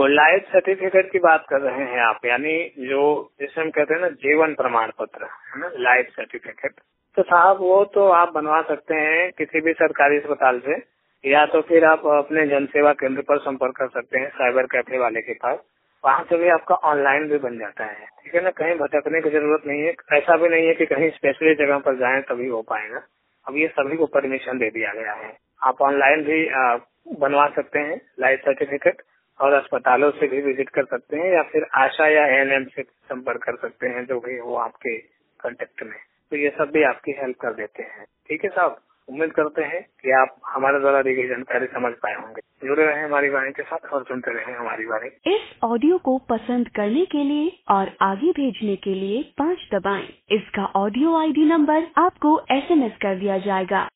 Life certificate की बात कर रहे हैं आप, यानी जो जिसे हम कहते हैं ना जीवन प्रमाण पत्र, है ना, लाइफ सर्टिफिकेट। तो साहब वो तो आप बनवा सकते हैं किसी भी सरकारी अस्पताल से, या तो फिर आप अपने जन सेवा केंद्र पर संपर्क कर सकते हैं, साइबर कैफे वाले के पास। वहाँ से भी आपका ऑनलाइन भी बन जाता है, ठीक है ना। कहीं भटकने की जरूरत नहीं है, ऐसा भी नहीं है कि कहीं स्पेशली जगह पर जाएं तभी हो पाएगा। अब ये सभी को परमिशन दे दिया गया है। आप ऑनलाइन भी बनवा सकते हैं लाइफ सर्टिफिकेट, और अस्पतालों से भी विजिट कर सकते हैं, या फिर आशा या एएनएम से संपर्क कर सकते हैं, जो भी हो आपके कांटेक्ट में। तो ये सब भी आपकी हेल्प कर देते हैं। ठीक है साहब, उम्मीद करते हैं कि आप हमारे द्वारा दी गई जानकारी समझ पाए होंगे। जुड़े रहें हमारी वाणी के साथ और सुनते रहें हमारी वाणी। इस ऑडियो को पसंद करने के लिए और आगे भेजने के लिए 5 दबाएं। इसका ऑडियो आईडी नंबर आपको SMS कर दिया जाएगा।